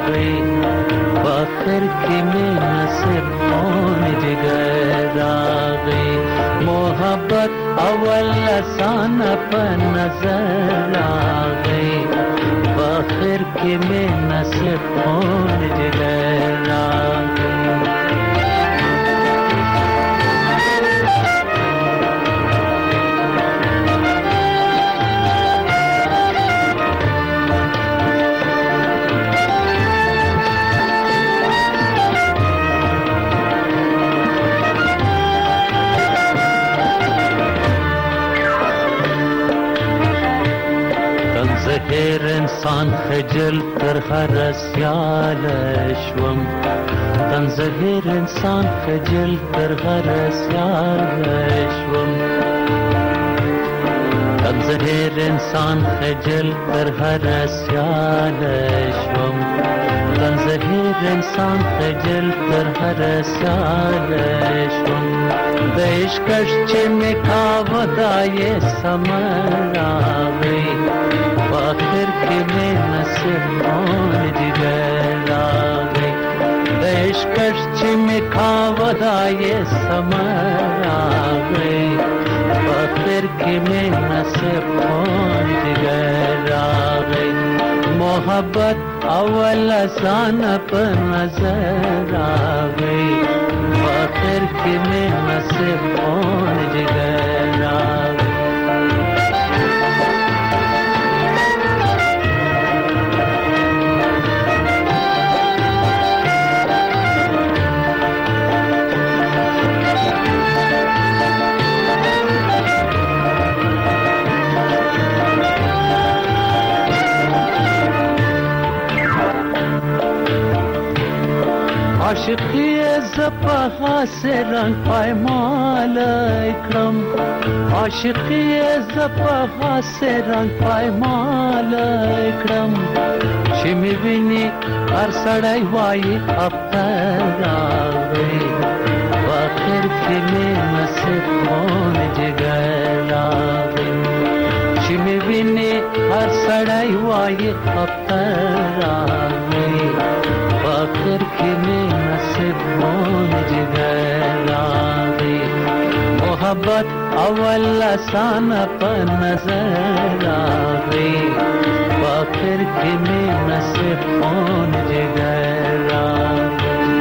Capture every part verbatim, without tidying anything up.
रागई आखिर की में नसीब कौन जिगर रागई मोहब्बत अव्वल आसान पर नजर आ गई आखिर की में नसीब कौन जिगर रागई هر انسان خجل تر هر سیال شوم تنزه هر انسان خجل تر هر سیال شوم تنزه هر انسان خجل تر هر سیال شوم تنزه هر انسان خجل تر هر سیال شوم د عشقش چې مې کاوه دا یې سمر راغی आखिर की में नसीब कौन जिगर रागई देशकश में खावदा ये समर आ गई आखिर की में नसीब कौन जिगर रागई मोहब्बत अव्वल आसान पर नजर आ गई आखिर की में नसीब कौन जिगर रागई आशिकी ज़पहा से रंग पायमाल इकरम आशिकी ज़पहा से रंग पायमाल इकरम शिमी बिनी हर सड़ाई वाई अफ्तर आ गई आखिर की में नसीब कौन जिगर आ गई शिमी बिनी हर सड़ाई वाई अफ्तर आ गई आखिर की में नसीब कौन जिगर आगई मोहब्बत अव्वल आसान पर नजर आ गई आखिर की में नसीब कौन जिगर आगई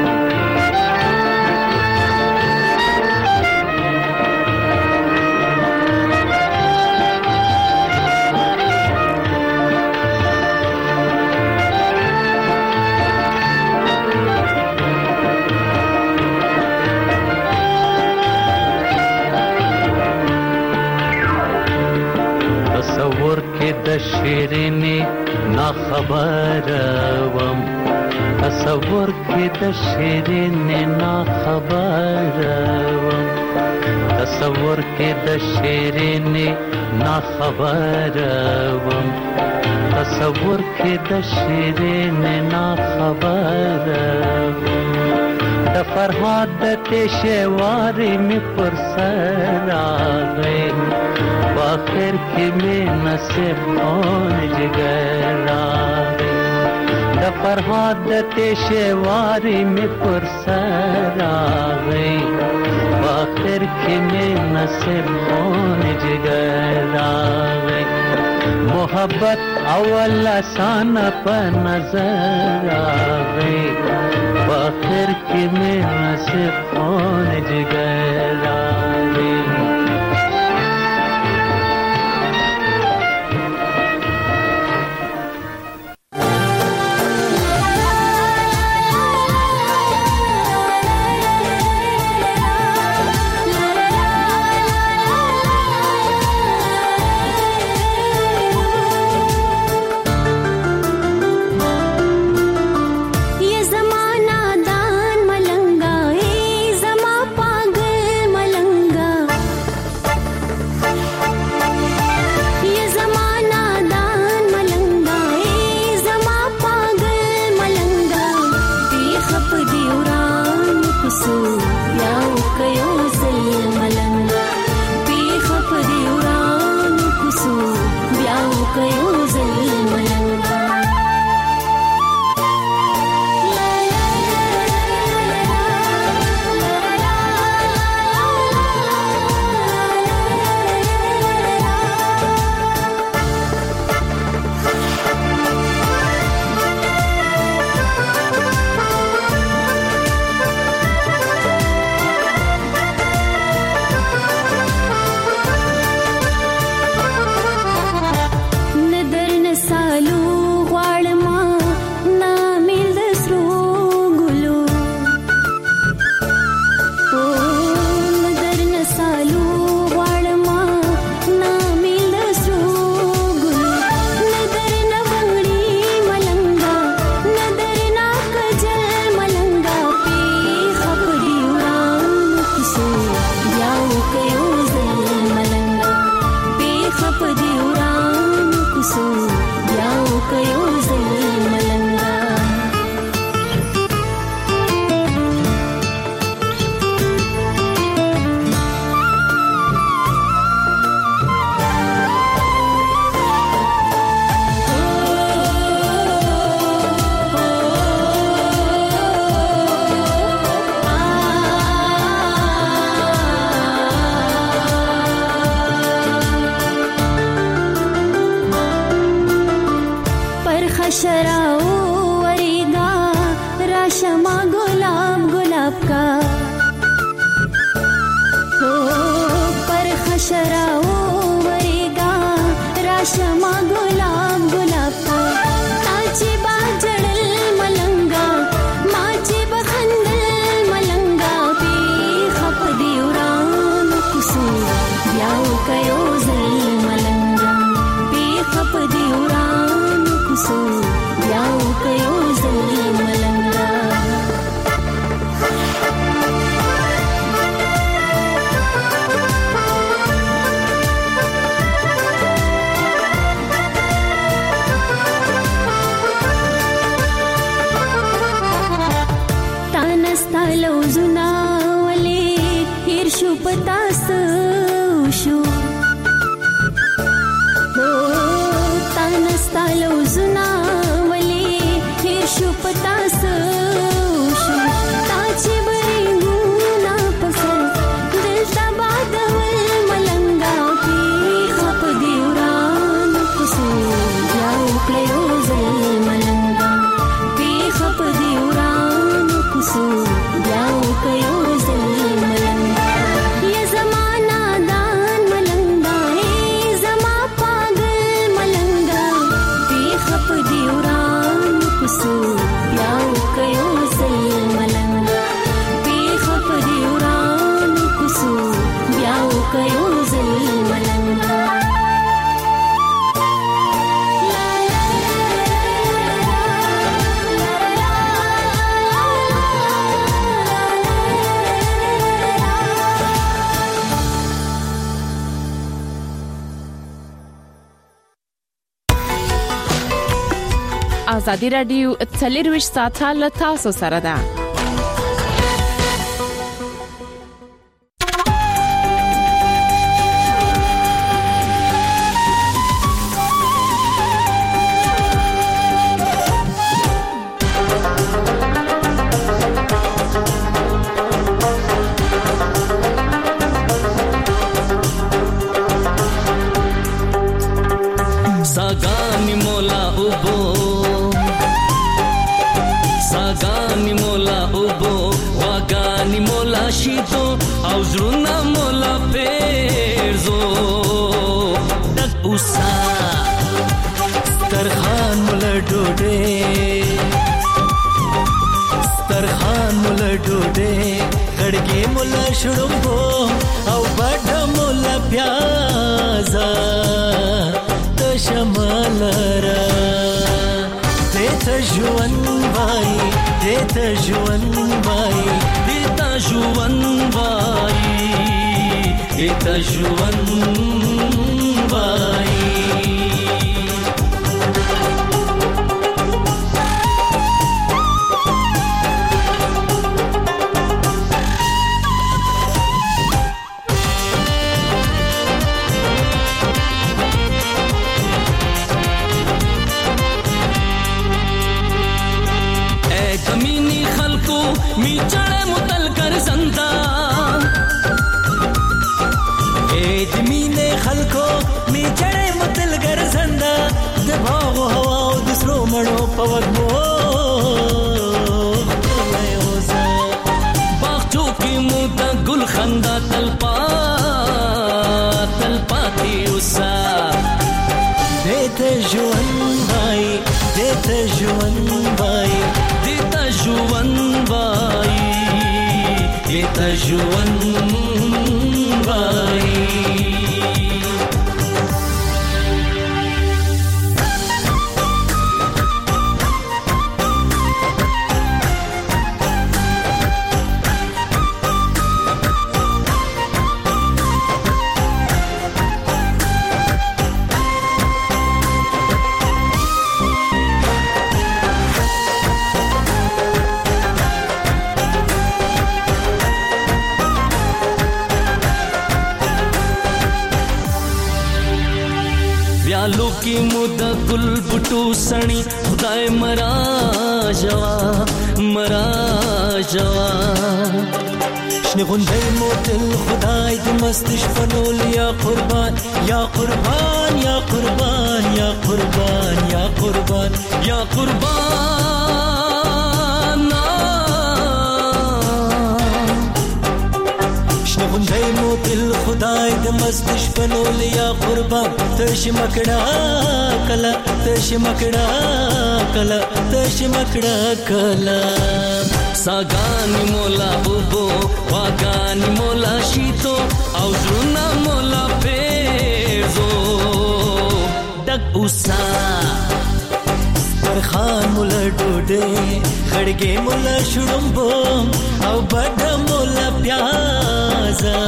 तसव्वुर के दशेरने ना खबर वम तसव्वुर के दशेरने ना खबर वम तसव्वुर के दशेरने ना खबर वम तसव्वुर के दशेरने ना खबर वम दफरहाद तेशवारी में पुरसर आ गए आखिर की में नसीब कौन जिगर आगई दफरहाद तेशवारी में पुरसर आ गई आखिर की में नसीब कौन जिगर आगई मोहब्बत अव्वल आसान पर नजर आ गई आखिर की में नसीब कौन जिगर आगई जमाना दान मलंगा ए जमा पागल मलंगा वरेगा राशमा गुलाब गुलाब का हो पर खशराओ वरेगा राशमा गुलाब गुलाब का ताची बाजड़ल मलंगा माची बखंदल मलंगा पे खप दिउरान कुसु ब्याव कयो जल मलंगा पे खप दिउरान कुसु ब्याव कयो जल मलंगा लौजुना वले हिरशु पतास उशु हो तानस्ता लौजुना वले हिरशु पतास उशु ताची बरी गुना पसर दिल तबादवल मलंगा की खप दिउरान कुसु जाओ क्लेयो जल मलंगा की खप दिउरान कुसु ब्याव कयो जल मलंगा ये जमाना दान मलंगा ए जमा पागल मलंगा बेखप दिउरान कुसु ब्याव कयो जल मलंगा बेखप दिउरान कुसु ब्याव कयो जल मलंगा ازادي رادیو څلرویشت ساعته له تاسو سره ده. सागानी मोला उबो सागानी मोला उबो वागानी मोला शीतो او زړونه مولا پیرزو دک اوسا سترخان مولا ډوډه سترخان مولا ډوډه خړګي مولا شړمبو او بډ مولا پیازا شمالرا دیتا جوان بای دیتا جوان بای دیتا جوان بای دیتا جوان بای मी चढ़े मुतल कर संता ए दमीने खलको मी चढ़े मुतल कर संता दबाव हवा दूसरो मणो पवगो बागचो की मुदा गुल खंदा तलपा तलपाती उसा देते जुवन भाई देते जुवन भाई देता जुवन भाई देता जुवन भाई व्यालो की मुदा गुल बुटू सणी खुदाए मरा जवा मरा जवा شنه غونډې مو تل خدای دې مست شپنول یا قربان یا قربان یا قربان یا قربان یا قربان یا قربان شنه غونډې مو تل خدای دې مست شپنول یا قربان تش مکړه کلا تش مکړه کلا تش مکړه کلا ساګانی مولا بوبو واګانی مولا شیتو او زړونه مولا پیزو ډک اوسا سترخان مولا ډوډۍ خړګې مولا شړمبو او بډ مولا پیازا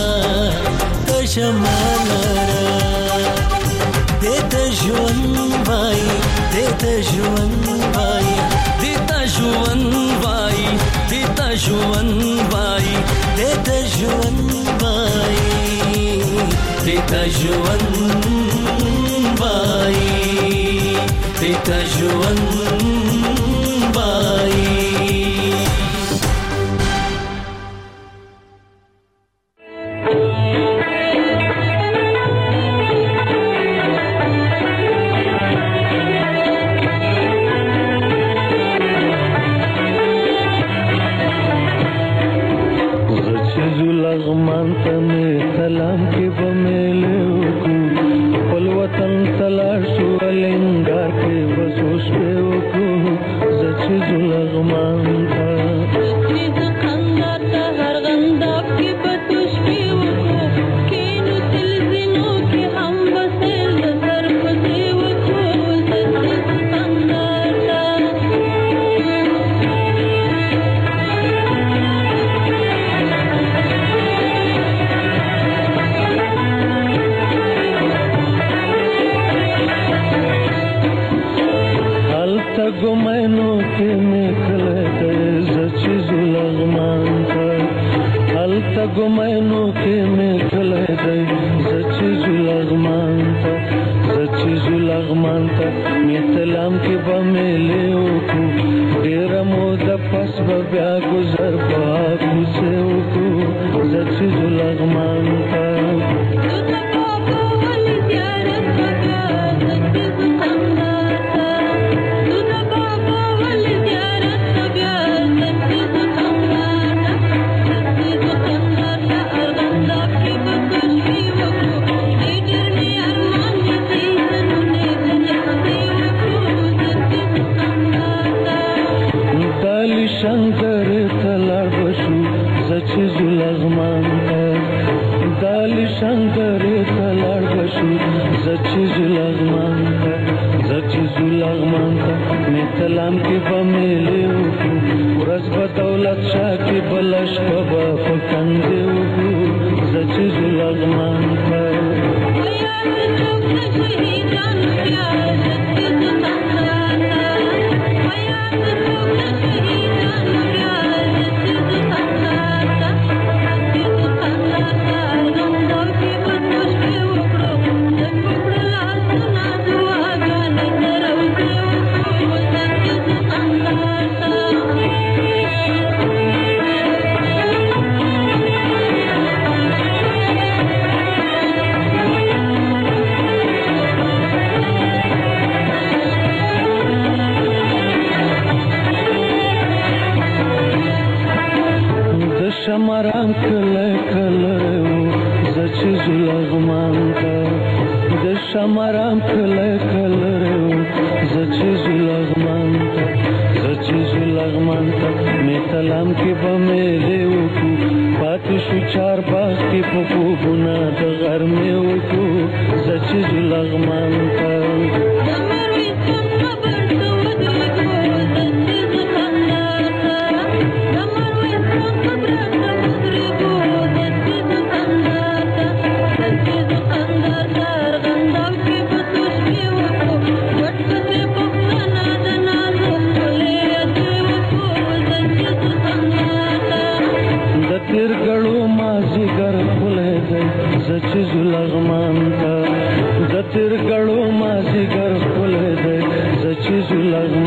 تشمالرا دې ژوند وای دې ژوند وای دې ژوند وای دې ژوند وای دې ژوند وای دې ژوند وای دې ژوند وای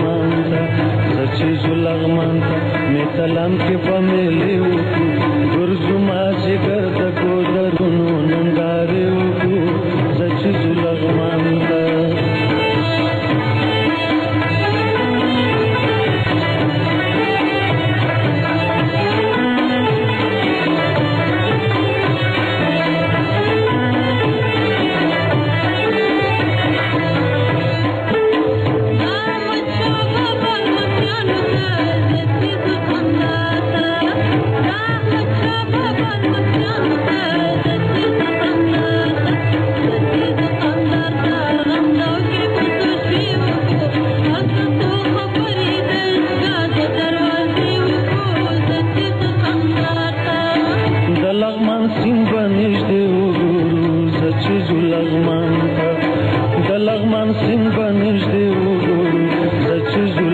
سلام کې په ملي وکړو ګور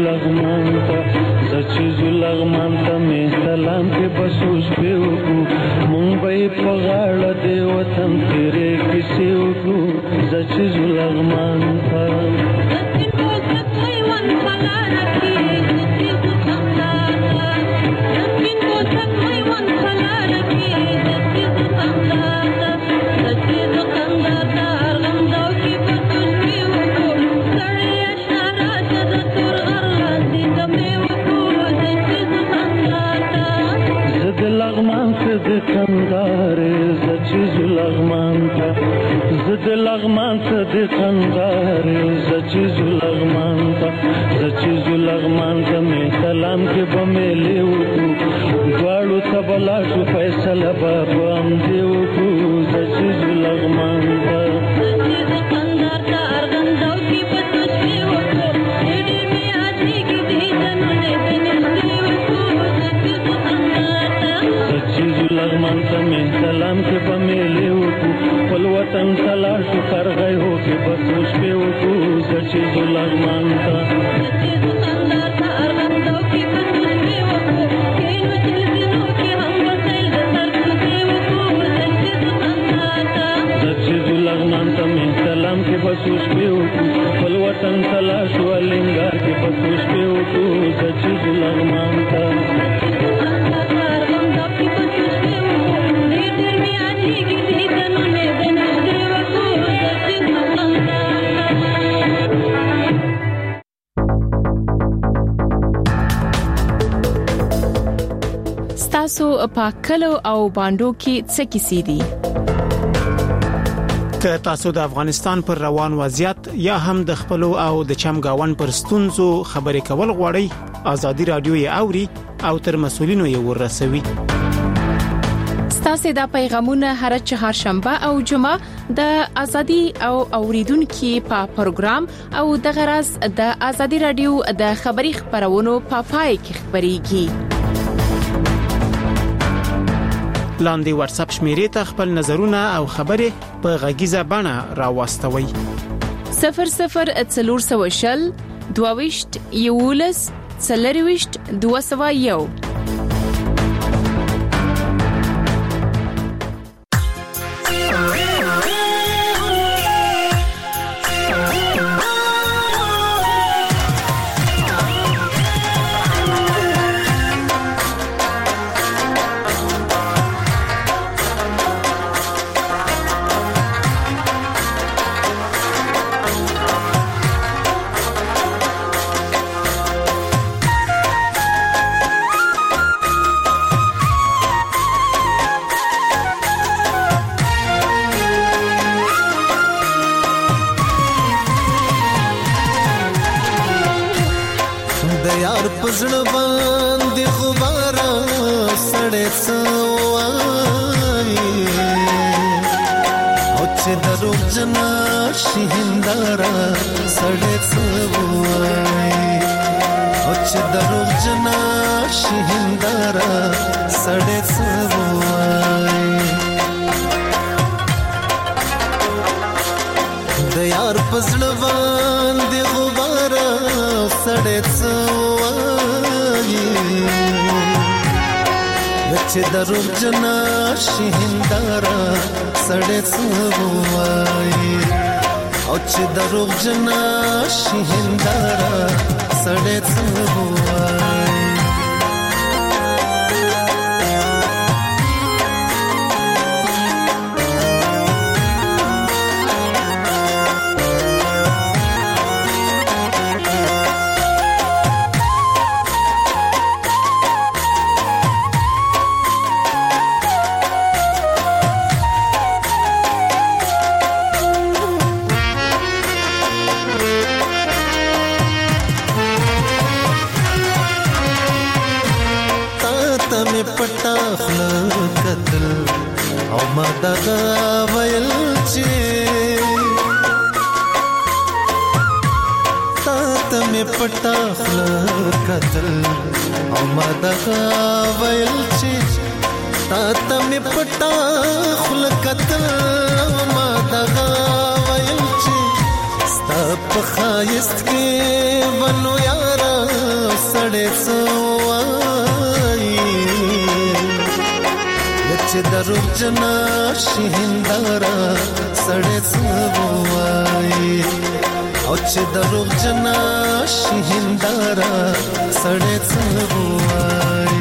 لغمان ته زچې زو لغمان ته مې سلام کې بسوس په وکړو مونږ به په غاړه د وطن تیرې کیسې وکړو زچې زو لغمان ته زد لغمان ته د خندار زچې زو لغمان ته زچې زو لغمان ته مې سلام کې به مې لیو دواړو ته بلا شو فیصله به په همدې وکړو زچې زو لغمان ته لغمان ته مې سلام کې په مېلې وکړو خپل وطن ته لاړ شو کرغی هو کې بس شپې وکړو زچې زو لغمان ته زچې زو لغمان ته مې سلام کې بس شپې وکړو خپل وطن ته لاړ شو الینګار کې بس شپې وکړو زچې زو لغمان ته تاسو په کلو او باندو کې څه کیسې دي که تاسو د افغانستان پر روان وضعیت یا هم د خپل او د چمګاون پر ستونزو خبرې کول غواړئ ازادي رادیو یې اوري او تر مسولینو یې ورسوي ستاسو د پیغامونه هر چهارشنبه او جمعه د ازادي او اوریدونکو په پروګرام او د غرض د ازادي رادیو د خبري خبرونو په پای کې خبريږي لاندې واتس اپ شمیرې ته خپل نظرونه او خبره په غږیزه بڼه راوستوي صفر صفر څلور سوه شل دوه یولس څلرويشت دوه سوه یو چې دروغ جنا شهندارا سړې سوای او چې دروغ جنا شهندارا سړې سوای پټا خل قتل او ما دغه ویل چې تا ته مې پټا خل قتل او ما دغه ویل چې تا ته مې پټا خل قتل او ما دغه ویل چې सब खायस्त के बनो यारा सड़े सवाई यच दरुग जना शिहिंदारा सड़े सवाई औच दरुग जना शिहिंदारा सड़े सवाई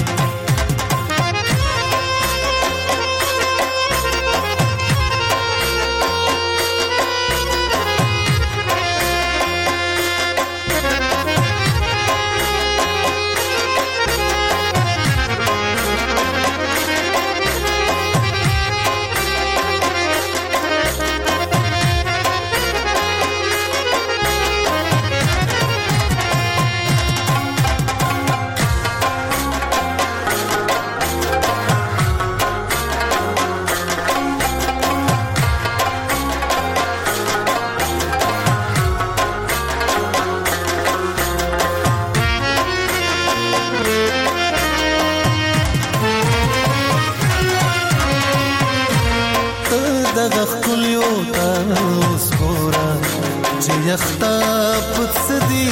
यख्ता पुत्सदी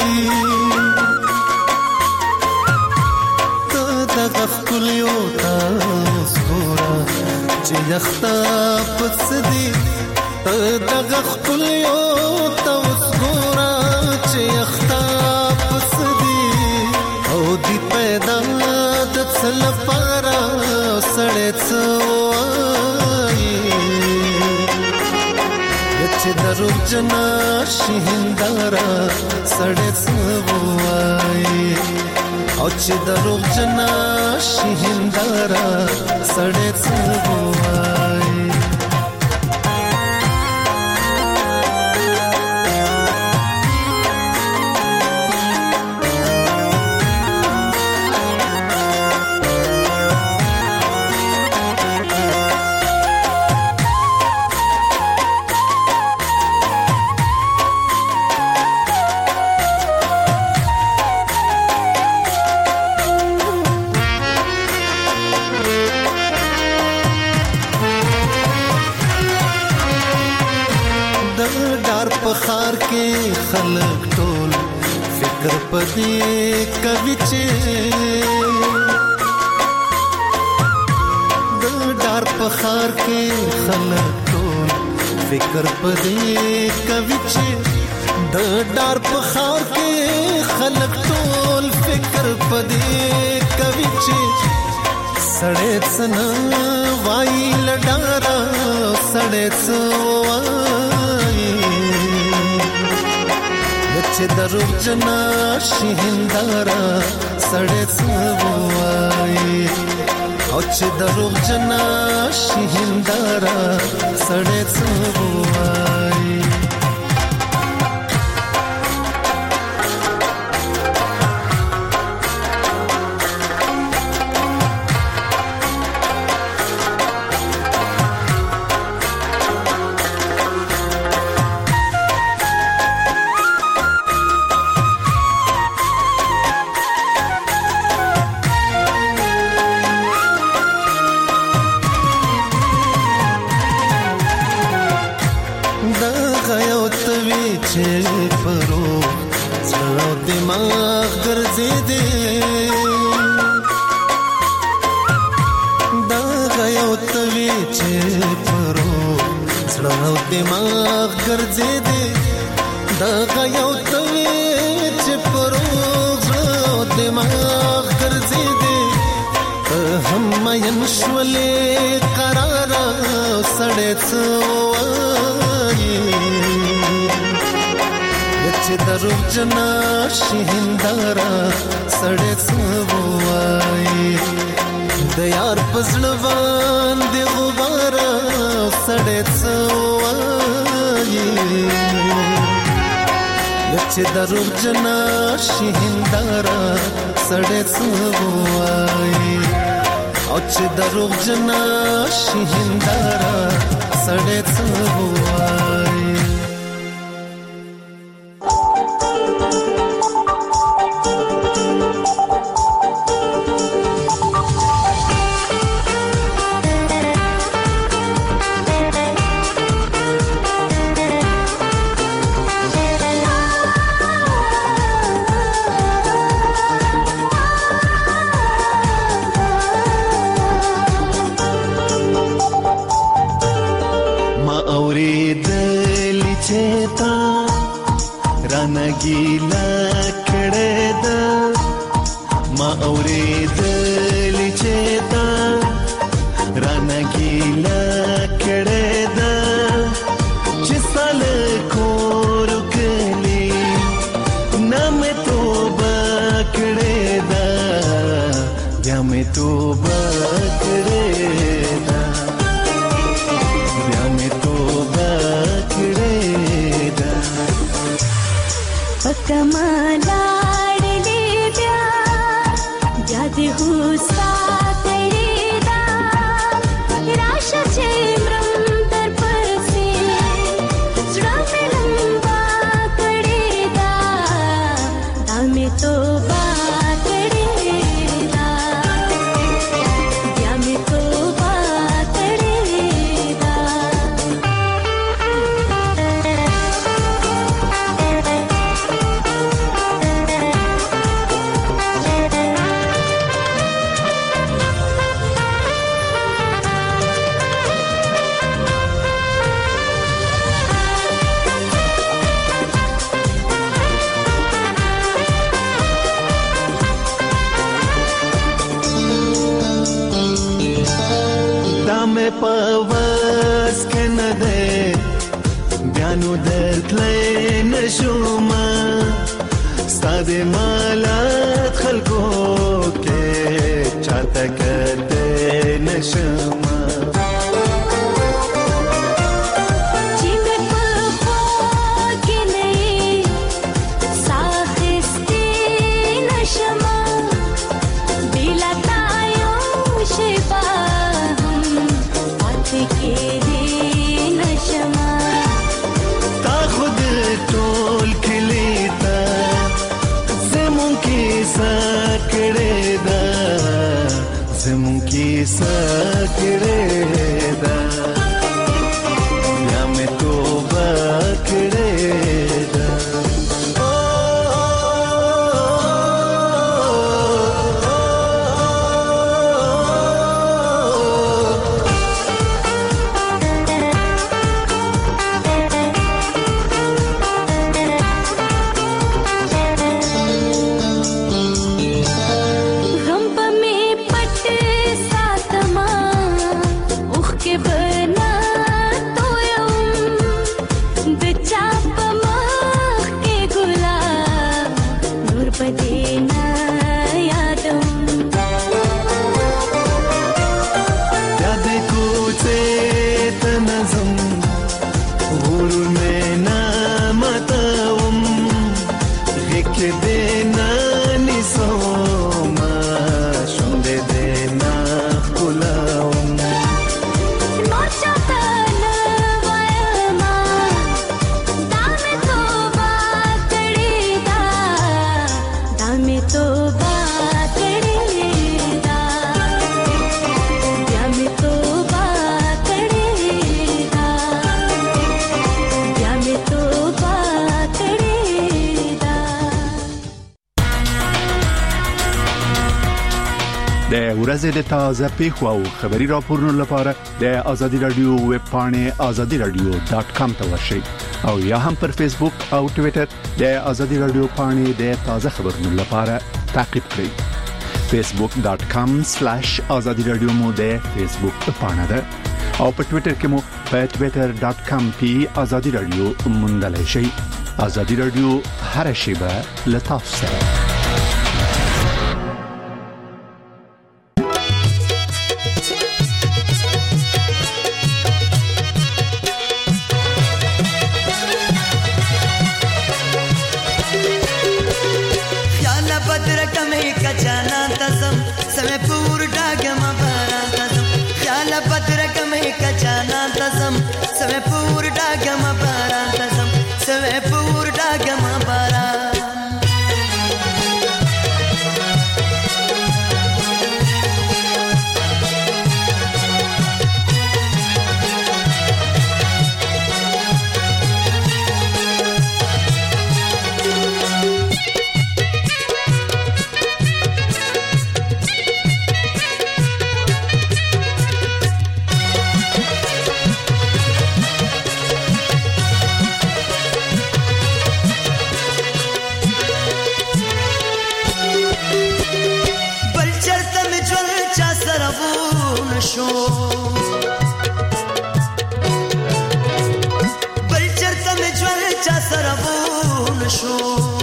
तो दगख कुलियोता स्कोरा चे यख्ता पुत्सदी तो दगख कुलियोता स्कोरा चे यख्ता पुत्सदी ओ दी पैदा दत्सल पारा सड़े दरुग जना शिहिंदारा सड़े सवाई औच दरुग जना शिहिंदारा सड़े सवाई पखार के खलक टोल फिक्र पदे कविचे डार पखार के खलक टोल फिक्र पदे कविचे डार पखार के खलक टोल फिक्र पदे कविचे सड़े सना वाई लडारा सड़े दरुग जना शिहिंदारा सड़े सवाई औच दरुग जना शिहिंदारा सड़े सवाई परो सड़ो दिमाग गर्जे दे दा गयो तवे छे परो सड़ो दिमाग गर्जे दे दा गयो तवे छे परो सड़ो दिमाग गर्जे दे हम मयनश्वले करारा सड़े सवाई दरुग जना शिहिंदारा सड़े सवाई दयार पजड़वान दे गुबारा सड़े सवाई दरुग जना शिहिंदारा सड़े सवाई औच दरुग जना शिहिंदारा सड़े सवाई اورېدل چې تا رانه ګیله کړې ده چې سال کور کلی نه مې توبه کړې ده بیا مې توبه کړې ده بیا مې توبه کړې ده پکمالا دې هوسا کړې دا راشه چې مرم تر پسې زړه مې لمبا کړې دا دا مې توبه کړې دا بیا مې توبه کړې دا مې پواز کې نه ده بیا نو درتلې نشوم ستاسو مالات خلکو کې چاته کته نشم سکړې ده بیا مې توبه کړې ده د ورځې د تازه پیښو او خبري راپورونو لپاره د آزادي رادیو ویب پاڼه آزادي رادیو ډاٹ کام ته ورشئ او یا هم پر فیسبوک او ټوئیټر د آزادي رادیو پاڼه د تازه خبرونو لپاره تعقیب کړئ فیسبوک ډاٹ کام سلیش آزادي رادیو مو د فیسبوک پاڼه ده او په ټوئیټر کې مو په ټوئیټر ډاٹ کام پی آزادي رادیو موندلای شئ آزادي رادیو هر شیبه لتاسو سره شو بل چرته مې ژوند چا سره بول شو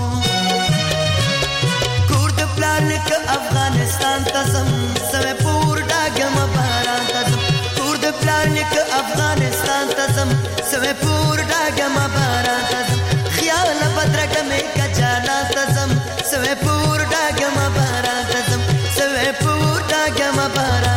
کور د پلار نیکه افغانستان ته ځم سوی پور ډاګم باران ته ځم کور د پلار نیکه افغانستان ته ځم سوی پور ډاګم باران ته ځم خیال بدرګه مې کا جانا ته ځم سوی پور ډاګم باران ته ځم سوی پور ډاګم باران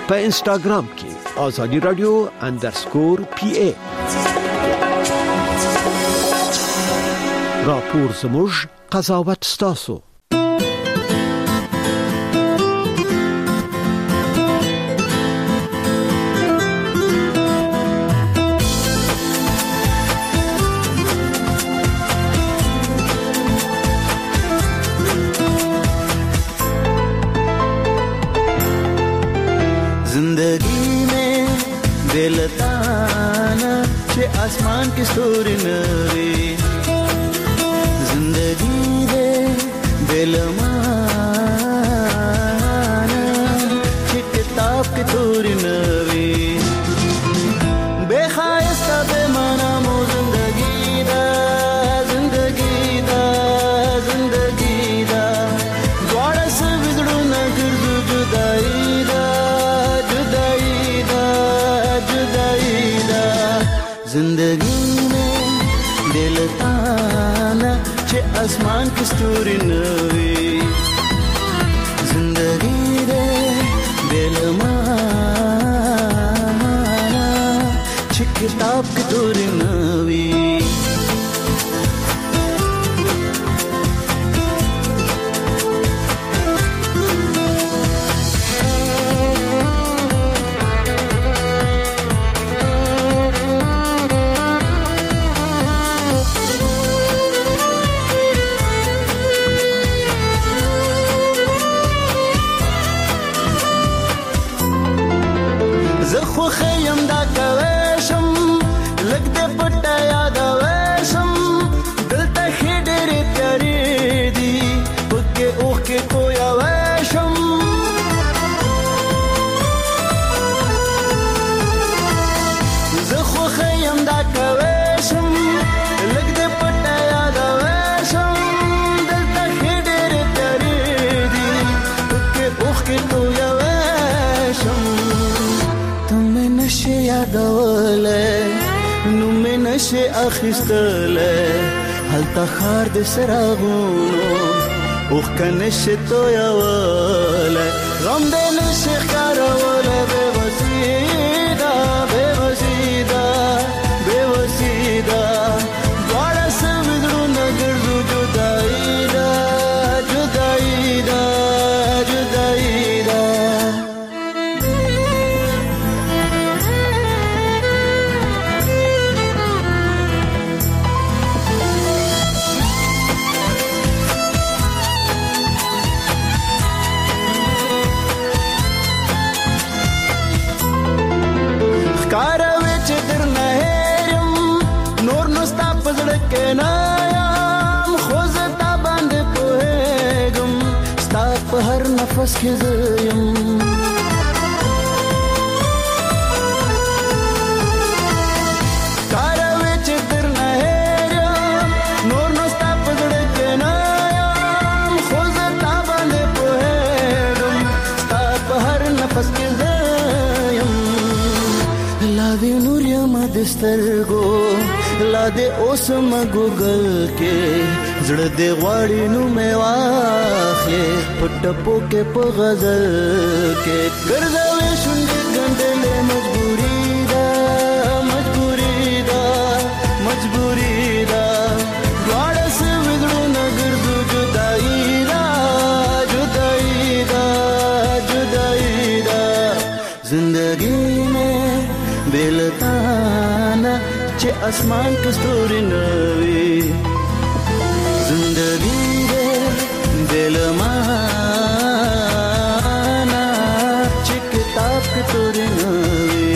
په انستګرام کې آزادی رادیو انډرسکور پی ای. راپور زموږ قضاوت ستاسو. आसमान की स्टोरी नवी जिंदगी दे बेलमाना किताब की तोरी नवी बेखायस्ता बेमाना मो जिंदगी दा जिंदगी दा जिंदगी दा द्वारा से बिगड़ू न गिरजू जुदाई दा जुदाई दा जुदाई दा जिंदगी में दिल ताना चे आसमान की स्टोरी नवी जिंदगी दे दिल माना चे किताब की तोरी नवी نشه اخیستله هلته خار د سراغونو اوخ کنشه تو یاواله غم د نشه کاروله به وسیدا به وسیدا به وسیدا دوړه سمدرو نګر جدای دا جدای دا جدای دا نفس کې زیم کاروي چې در نه هېرم نور نو ستا په زړه کې نه یم خو زه تا باندې پوهېږم ستا په هر نفس کې زیم لا دې نور یم د سترګو لا دې اوس م ګوګل کې زړه دې غواړي نو مې واخلې پټ پوکې په غزل کې ګرځوي شونډې ګنډلې مجبوري ده مجبوري ده مجبوري ده دواړه سوي زړونه ګرځو جدایي ده جدایي ده جدایي ده زندګي مې بېلتانه چې اسمان کې ستوري نه وي زندگی دے دل مانا چی کتاب کی توری نوی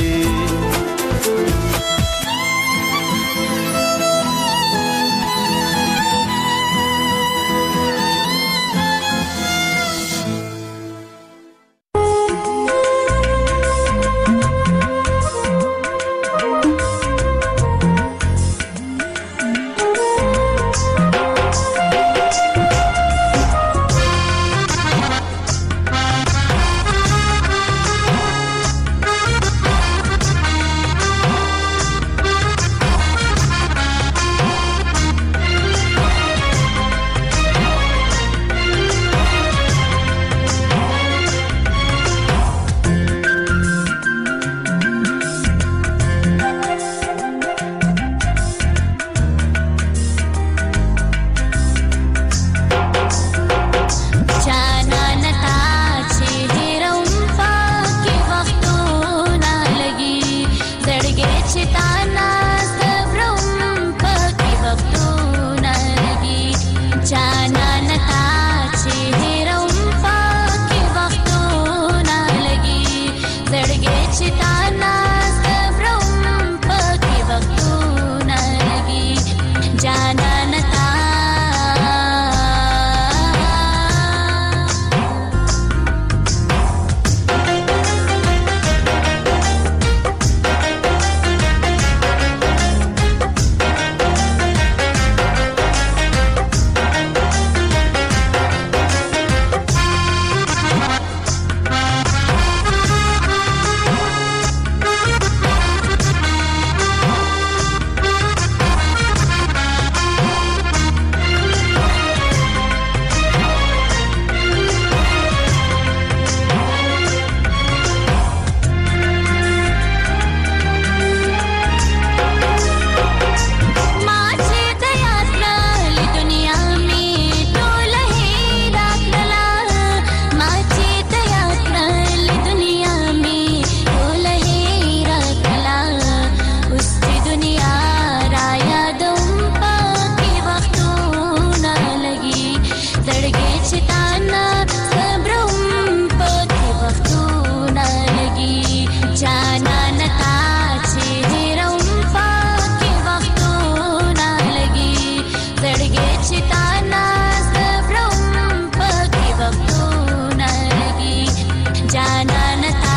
जाननता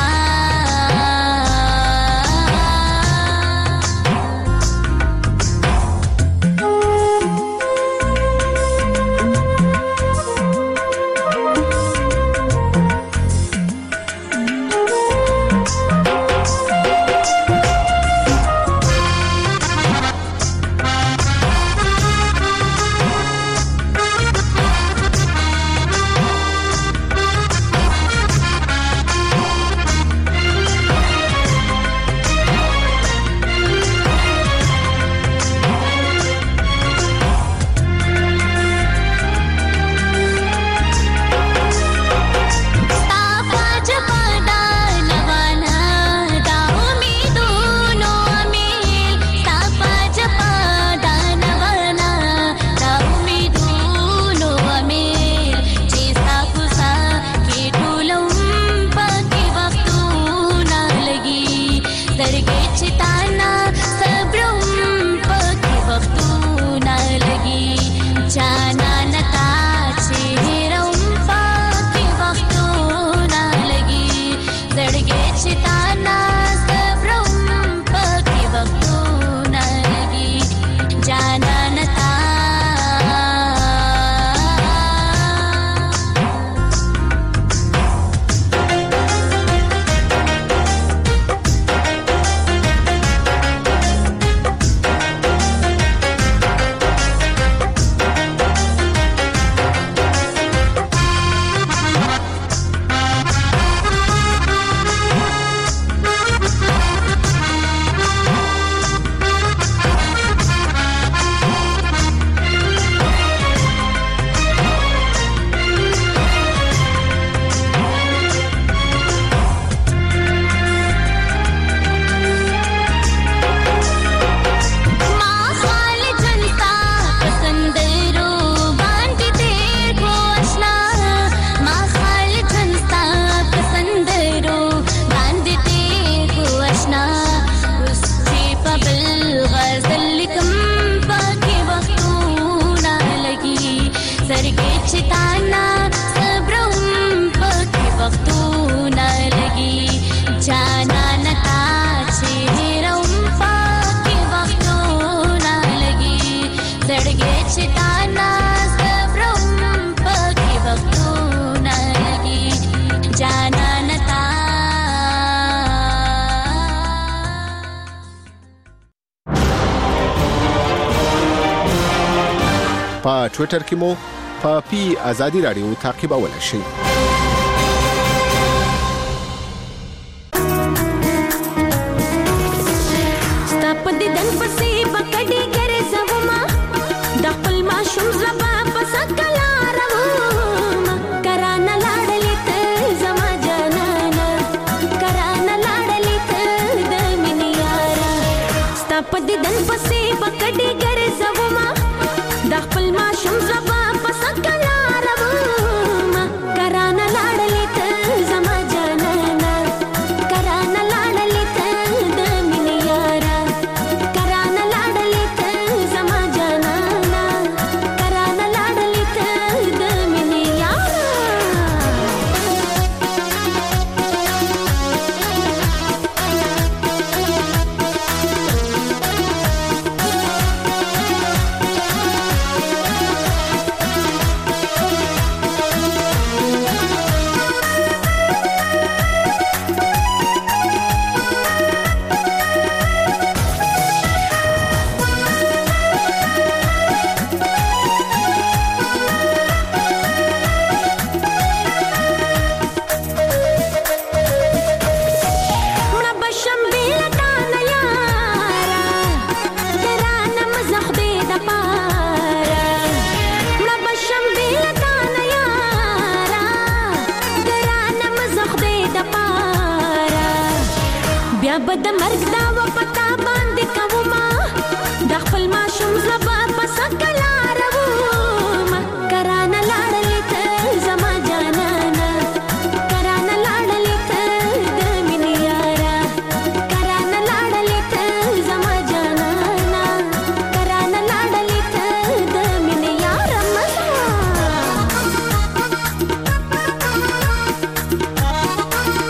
په ټوئیټر کې مو په پی آزادی رادیو تعقیبولای شئ. بد مرګ دا و پتا باندې کوما د خپل ماشوم زبا پس کلارو ما کرانه لاړلې ته زما جانانا کرانه لاړلې ته د مینې یارا کرانه لاړلې ته زما جانانا کرانه لاړلې ته د مینې یارا مزه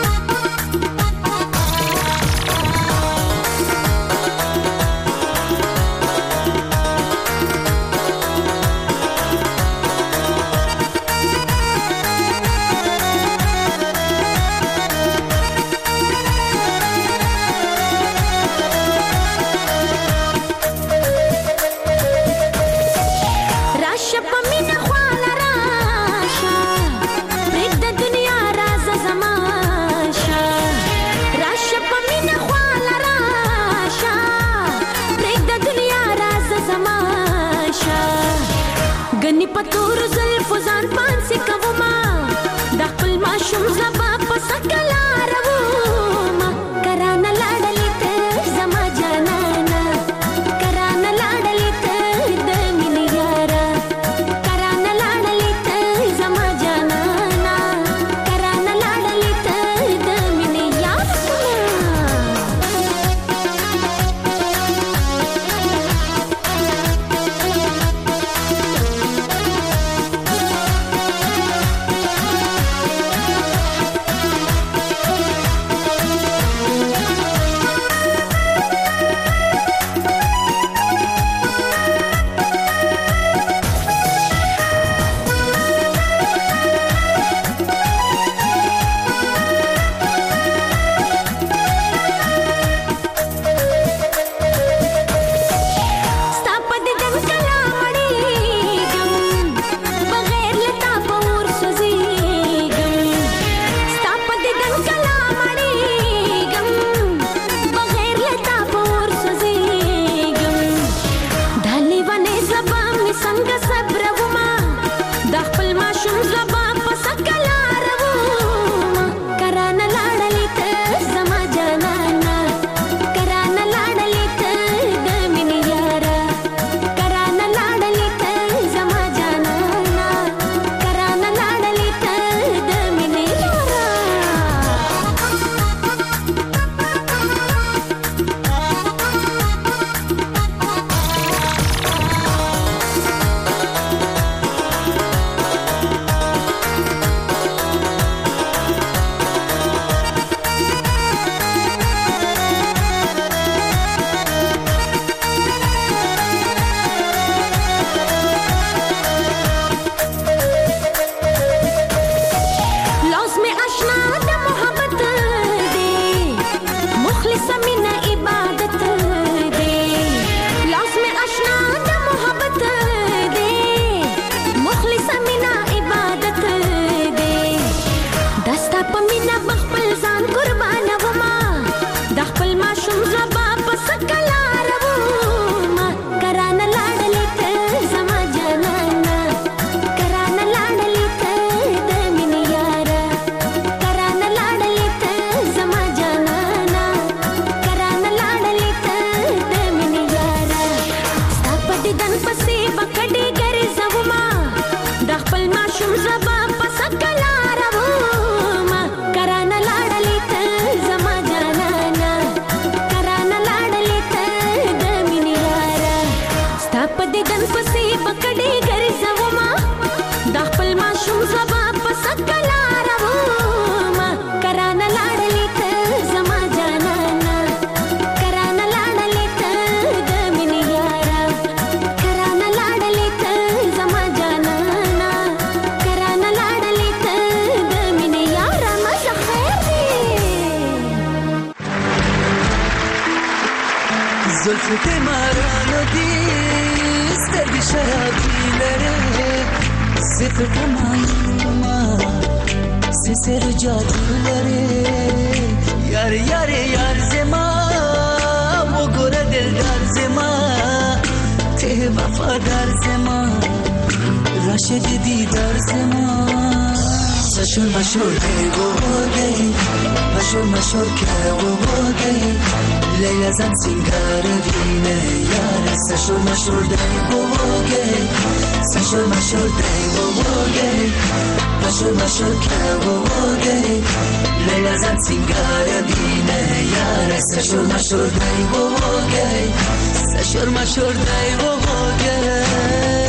زلف دمارانو دی سترگی شرابی لره صفر تمایما سسر جادو لره یار یار یار زما و گره دلدار زما ته وفادار زما راشد دیدار زما مشور مشور که و گی مشور مشور که و گی لیلا زن سینگار وینه یار سشور مشور دی و گی سشور مشور دی و گی مشور مشور که و گی لیلا زن سینگار وینه یار سشور مشور دی و گی سشور مشور دی و گی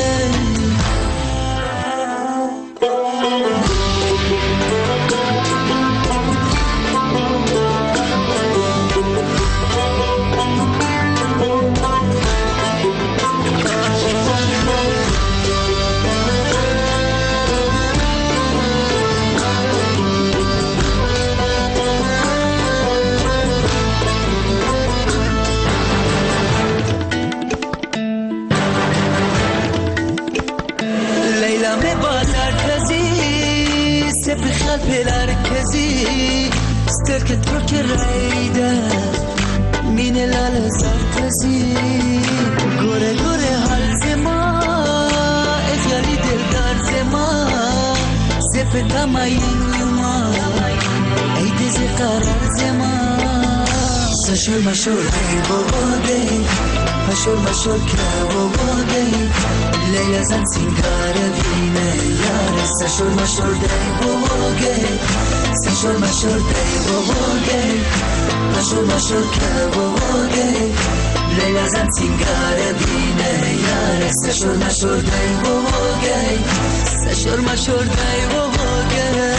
بخل پلر کزی سترکت رو که رایده مین لال زرتزی گوره گوره حال زما افیالی دلدار زما زفتا ماین ما ای دیزی قرار زما سشور مشور دی بابا دی مشور مشور که بابا دی لیلا زن سینگار وینه یار سشور مشور دی بابا دی سشور مشور دی بابا دی مشور مشور که بابا دی لیلا زن سینگار وینه یار سشور مشور دی بابا دی سشور مشور دی بابا دی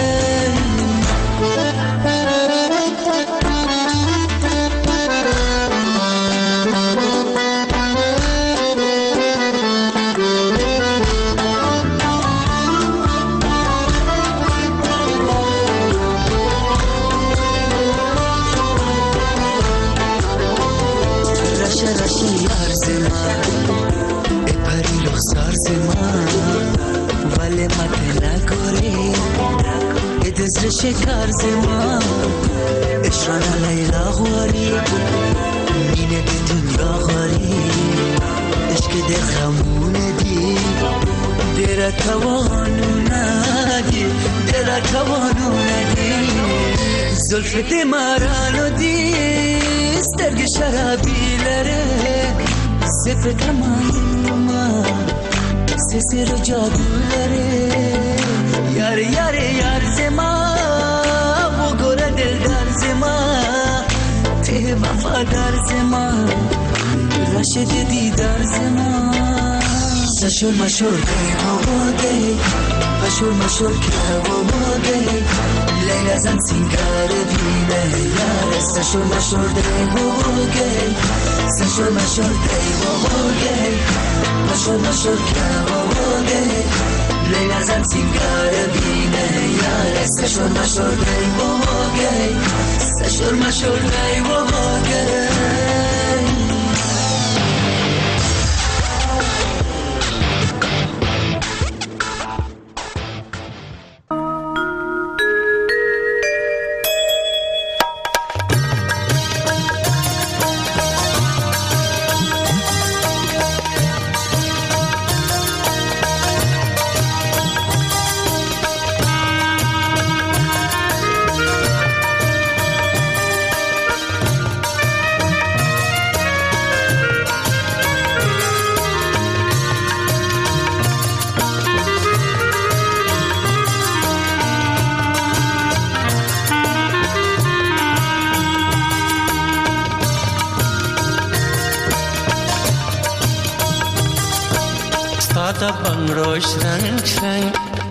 ولی مت نکاری ادز شکار زما اشرانا لیلا غواری مینه به دنیا غواری عشق ده خمونه دی دیره توانو ندی دیره توانو ندی زلف ده مارانو دی سترگ شرابی لره صفر تمایما سسر جادو لره یار یار یار زما و گره دلدار زما ته وفادار زما راشد دیدار زما سشور مشور دی و دی مشور مشور که و دی لیلا زن سینگار وینه یار سشور مشور دی و دی سشور مشور دی و دی مشور مشور که و دی لیلا زن سینگار وینه یار سشور مشور دی و دی سشور مشور دی و دی Stada bangrosh rang rang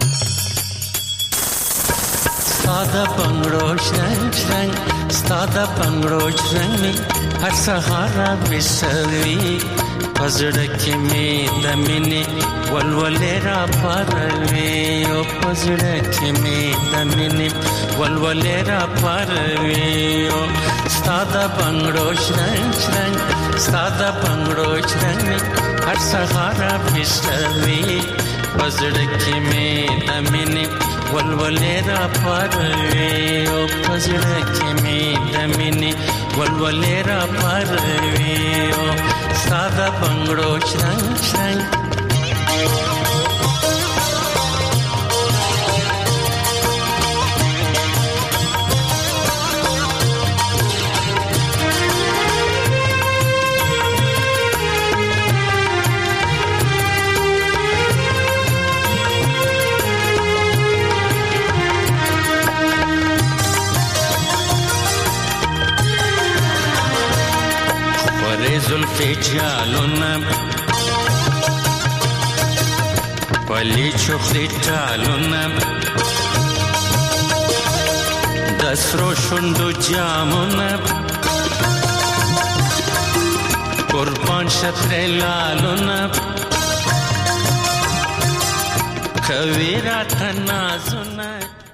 Stada bangrosh rang rang Stada bangrosh rang mi har sahara bisavi پزړه کې مې د مینې ولولې را پاروي او پزړه کې مې د مینې ولولې را پاروي او ستاده بنگړو شرنګ شرنګ ستاده بنگړو شرنګ هر سهار بسوي پزړه کې مې د مینې ولولې را پاروي او پزړه کې مې د مینې ولولې را پاروي او ستاده بنگړو شرنګ شرنګ زلفی جالونا پلی چخلی ټالونا دسرو شوندو جامونا قربان شتر لالونا کوي را تنازونا